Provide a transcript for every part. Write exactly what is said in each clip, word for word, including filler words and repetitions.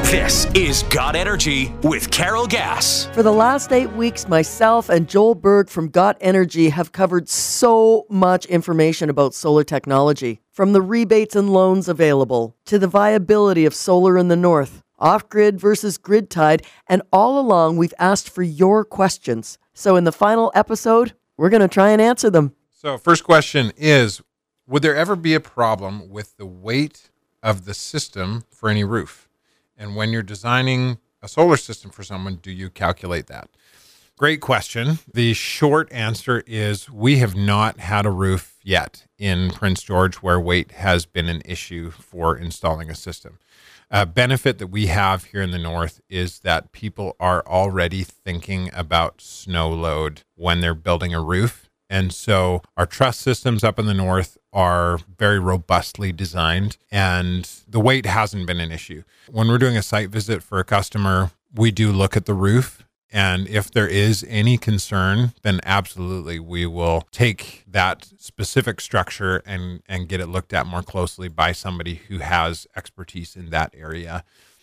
This is Got Energy with Carol Gass. For the last eight weeks, myself and Joel Berg from Got Energy have covered so much information about solar technology. From the rebates and loans available, to the viability of solar in the north, off-grid versus grid-tied, and all along we've asked for your questions. So in the final episode, we're going to try and answer them. So first question is, would there ever be a problem with the weight of the system for any roof? And when you're designing a solar system for someone, do you calculate that? Great question. The short answer is we have not had a roof yet in Prince George where weight has been an issue for installing a system. A benefit that we have here in the north is that people are already thinking about snow load when they're building a roof. And so our truss systems up in the north are very robustly designed, and the weight hasn't been an issue. When we're doing a site visit for a customer, we do look at the roof. And if there is any concern, then absolutely we will take that specific structure and, and get it looked at more closely by somebody who has expertise in that area.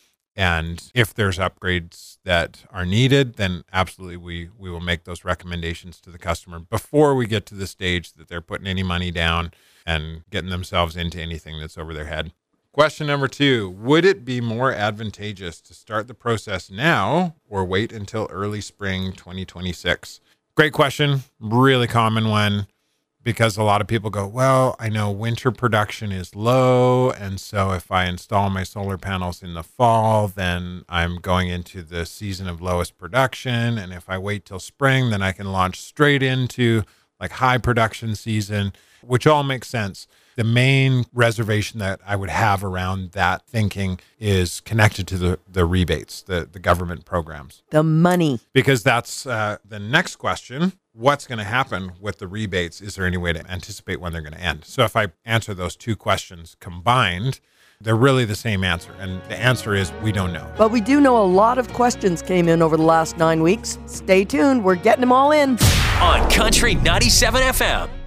And if there's upgrades that are needed, then absolutely we, we will make those recommendations to the customer before we get to the stage that they're putting any money down and getting themselves into anything that's over their head. Question number two, would it be more advantageous to start the process now or wait until early spring twenty twenty-six? Great question, really common one, because a lot of people go, well, I know winter production is low, and so if I install my solar panels in the fall, then I'm going into the season of lowest production, and if I wait till spring, then I can launch straight into like high production season, which all makes sense. The main reservation that I would have around that thinking is connected to the, the rebates, the, the government programs. The money. Because that's uh, the next question. What's going to happen with the rebates? Is there any way to anticipate when they're going to end? So if I answer those two questions combined, they're really the same answer. And the answer is we don't know. But we do know a lot of questions came in over the last nine weeks. Stay tuned. We're getting them all in. On Country ninety-seven F M.